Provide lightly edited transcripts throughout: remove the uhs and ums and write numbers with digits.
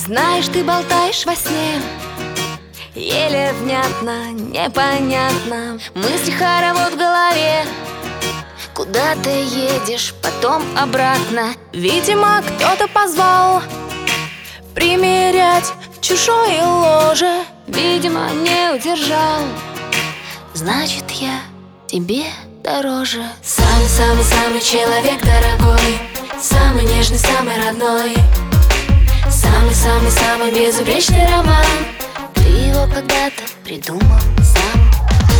Знаешь, ты болтаешь во сне, еле внятно, непонятно. Мысли хоровод в голове. Куда ты едешь, потом обратно? Видимо, кто-то позвал примерять чужое ложе. Видимо, не удержал. Значит, я тебе дороже. Самый-самый-самый человек дорогой, самый нежный, самый родной, самый-самый-самый безупречный роман. Ты его когда-то придумал сам.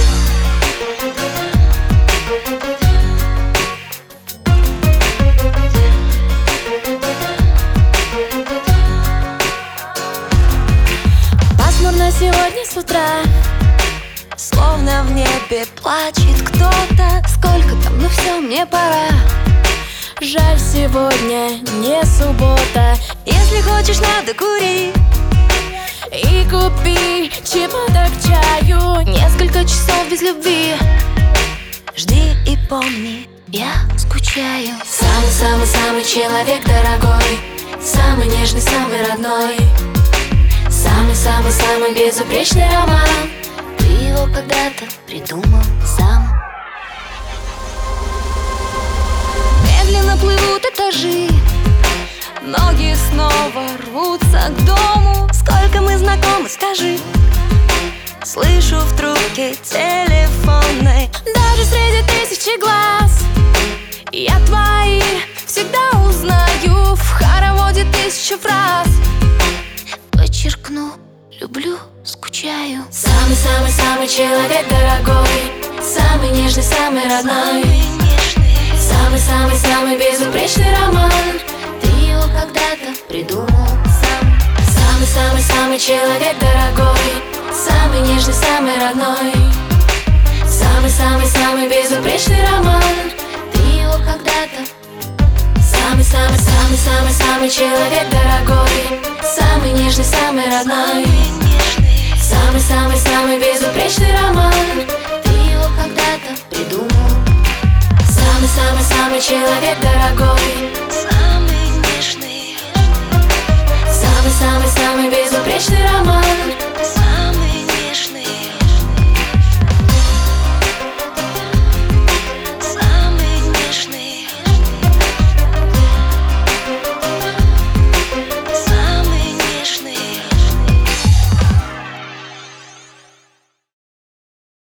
Пасмурно сегодня с утра, словно в небе плачет кто-то. Сколько там, ну все, мне пора. Жаль, сегодня не суббота. Если хочешь, надо кури и купи чего-то к чаю. Несколько часов без любви. Жди и помни, я скучаю. Самый-самый-самый человек дорогой, самый нежный, самый родной, самый-самый-самый безупречный роман. Ты его когда-то придумал сам. Медленно плывут этажи, ноги снова рвутся к дому. Сколько мы знакомы, скажи. Слышу в трубке телефонной. Даже среди тысячи глаз я твои всегда узнаю. В хороводе тысячу фраз Подчеркну, люблю, скучаю. Самый-самый-самый человек дорогой, самый нежный, самый родной, самый-самый-самый безупречный роман. Ты его когда-то придумал сам. Самый-самый-самый человек дорогой, самый нежный, самый родной, самый-самый-самый безупречный роман. Ты его когда-то. Самый-самый-самый-самый человек дорогой, самый нежный, самый родной, самый-самый-самый безупречный роман. Ты его когда-то придумал. Самый-самый-самый человек дорогой, Самый нежный. самый-самый-самый безупречный роман.